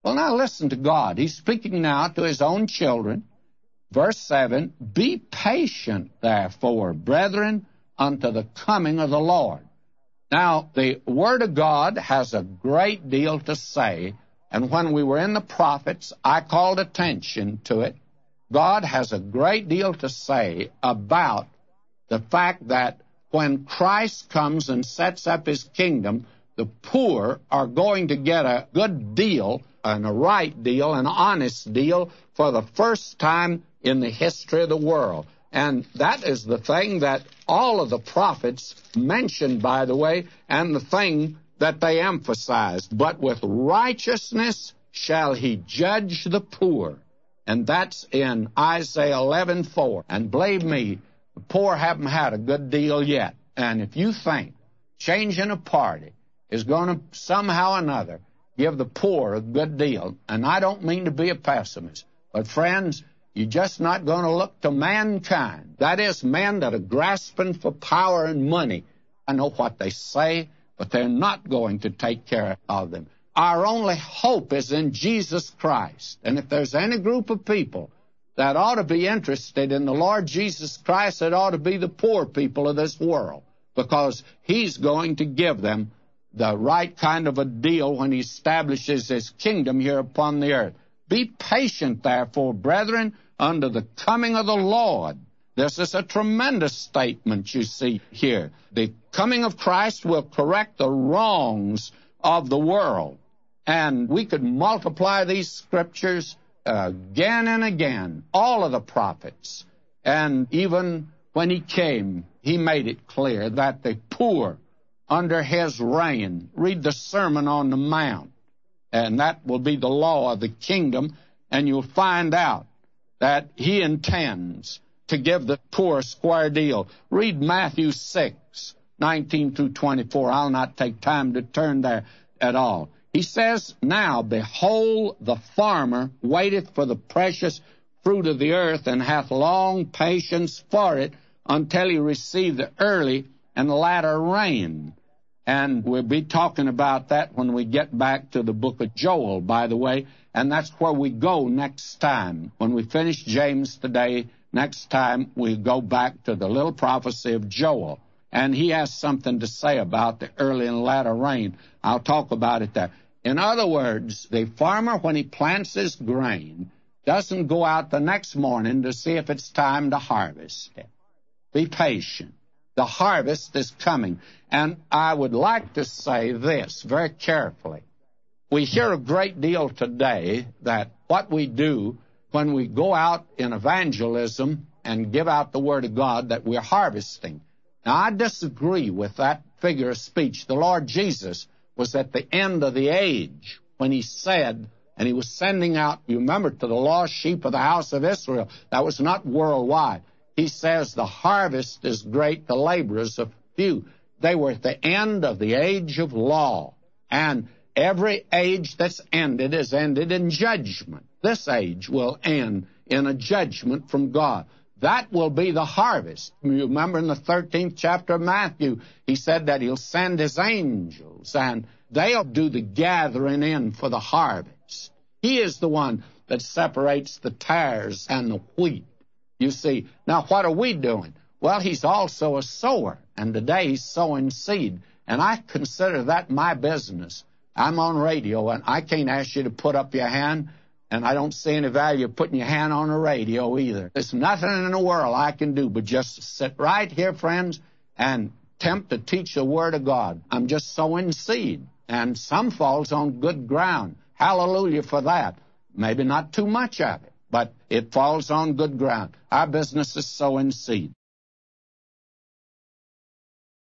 Well, now listen to God. He's speaking now to his own children. Verse 7, be patient, therefore, brethren, unto the coming of the Lord. Now, the Word of God has a great deal to say, and when we were in the prophets, I called attention to it. God has a great deal to say about the fact that when Christ comes and sets up his kingdom, the poor are going to get a good deal, and a right deal, an honest deal, for the first time in the history of the world. And that is the thing that all of the prophets mentioned, by the way, and the thing that they emphasized. But with righteousness shall he judge the poor. And that's in Isaiah 11:4. And believe me, the poor haven't had a good deal yet. And if you think changing a party is going to somehow or another give the poor a good deal, and I don't mean to be a pessimist, but friends, you're just not going to look to mankind. That is, men that are grasping for power and money. I know what they say, but they're not going to take care of them. Our only hope is in Jesus Christ. And if there's any group of people that ought to be interested in the Lord Jesus Christ, it ought to be the poor people of this world, because he's going to give them the right kind of a deal when he establishes his kingdom here upon the earth. Be patient, therefore, brethren, under the coming of the Lord. This is a tremendous statement you see here. The coming of Christ will correct the wrongs of the world. And we could multiply these scriptures again and again, all of the prophets. And even when he came, he made it clear that the poor under his reign, read the Sermon on the Mount, and that will be the law of the kingdom, and you'll find out that he intends to give the poor a square deal. Read Matthew 6:19 through 24. I'll not take time to turn there at all. He says, now, behold, the farmer waiteth for the precious fruit of the earth, and hath long patience for it, until he receive the early and the latter rain. And we'll be talking about that when we get back to the book of Joel, by the way, and that's where we go next time. When we finish James today, next time we go back to the little prophecy of Joel. And he has something to say about the early and latter rain. I'll talk about it there. In other words, the farmer, when he plants his grain, doesn't go out the next morning to see if it's time to harvest it. Be patient. The harvest is coming. And I would like to say this very carefully. We hear a great deal today that what we do when we go out in evangelism and give out the Word of God, that we're harvesting. Now, I disagree with that figure of speech. The Lord Jesus was at the end of the age when he said, and he was sending out, you remember, to the lost sheep of the house of Israel. That was not worldwide. He says the harvest is great, the laborers are few. They were at the end of the age of law. And every age that's ended is ended in judgment. This age will end in a judgment from God. That will be the harvest. You remember in the 13th chapter of Matthew, he said that he'll send his angels, and they'll do the gathering in for the harvest. He is the one that separates the tares and the wheat. You see, now what are we doing? Well, he's also a sower, and today he's sowing seed, and I consider that my business. I'm on radio, and I can't ask you to put up your hand, and I don't see any value of putting your hand on a radio either. There's nothing in the world I can do but just sit right here, friends, and attempt to teach the Word of God. I'm just sowing seed, and some falls on good ground. Hallelujah for that. Maybe not too much of it, but it falls on good ground. Our business is sowing seed.